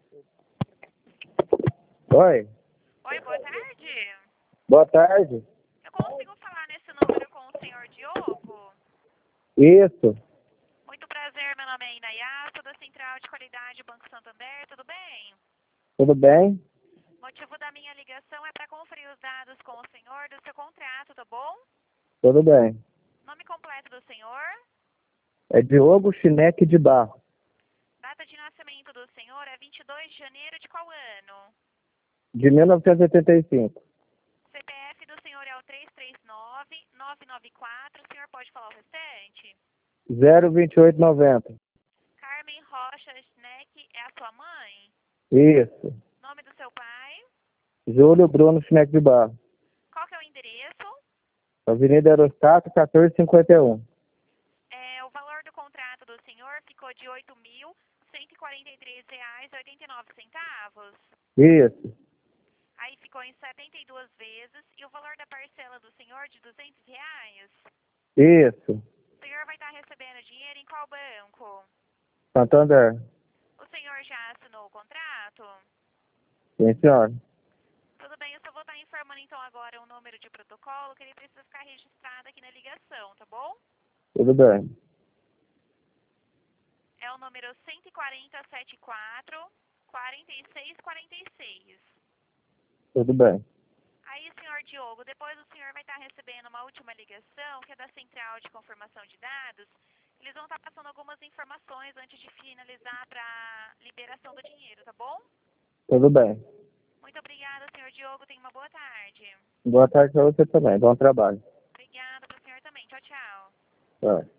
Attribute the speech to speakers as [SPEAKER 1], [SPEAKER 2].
[SPEAKER 1] Oi,
[SPEAKER 2] Oi, boa tarde.
[SPEAKER 1] boa tarde.
[SPEAKER 2] Eu consigo falar nesse número com o senhor Diogo?
[SPEAKER 1] Isso,
[SPEAKER 2] Muito prazer, meu nome é Inayá, sou da Central de Qualidade Banco Santander, tudo bem?
[SPEAKER 1] tudo bem?
[SPEAKER 2] O motivo da minha ligação é para conferir os dados com o senhor do seu contrato, tá bom?
[SPEAKER 1] Tudo bem.
[SPEAKER 2] Nome completo do senhor,
[SPEAKER 1] É Diogo Chineque de Barro,
[SPEAKER 2] data de nascimento do senhor é 22 de janeiro de qual ano?
[SPEAKER 1] de 1985.
[SPEAKER 2] CPF do senhor é o 339-994, o senhor pode falar o restante?
[SPEAKER 1] 02890.
[SPEAKER 2] Carmen Rocha Schneck é a sua mãe?
[SPEAKER 1] Isso.
[SPEAKER 2] Nome do seu pai?
[SPEAKER 1] Júlio Bruno Chineque de Barro.
[SPEAKER 2] Qual que é o endereço?
[SPEAKER 1] Avenida Aerostato, 1451.
[SPEAKER 2] O valor do contrato do senhor ficou de R$ 8.143,89.
[SPEAKER 1] Isso.
[SPEAKER 2] Aí ficou em 72 vezes. E o valor da parcela do senhor de R$ 200?
[SPEAKER 1] Isso.
[SPEAKER 2] O senhor vai estar recebendo dinheiro em qual banco?
[SPEAKER 1] Santander.
[SPEAKER 2] O senhor já assinou o contrato?
[SPEAKER 1] Sim, senhor.
[SPEAKER 2] Tudo bem, eu só vou estar informando então agora o número de protocolo que ele precisa ficar registrado aqui na ligação, tá bom?
[SPEAKER 1] Tudo bem.
[SPEAKER 2] É o número 14074-4646.
[SPEAKER 1] Tudo bem.
[SPEAKER 2] Aí, senhor Diogo, depois o senhor vai estar recebendo uma última ligação, que é da Central de Confirmação de Dados. Eles vão estar passando algumas informações antes de finalizar para liberação do dinheiro, tá bom?
[SPEAKER 1] Tudo bem.
[SPEAKER 2] Muito obrigada, senhor Diogo. Tenha uma boa tarde.
[SPEAKER 1] Boa tarde para você também. Bom trabalho.
[SPEAKER 2] Obrigada para o senhor também. Tchau, tchau.
[SPEAKER 1] Tchau.